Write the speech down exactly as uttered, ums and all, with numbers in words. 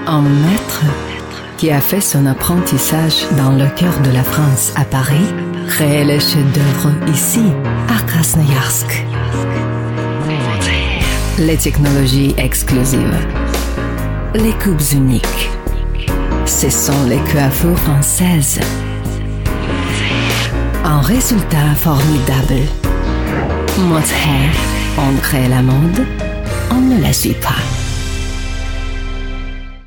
Un maître qui a fait son apprentissage dans le cœur de la France, à Paris, crée les chefs-d'œuvre ici, à Krasnoïarsk. Les technologies exclusives, les coupes uniques, ce sont les coiffures françaises. Un résultat formidable. Motzhair, on crée la mode, on ne la suit pas.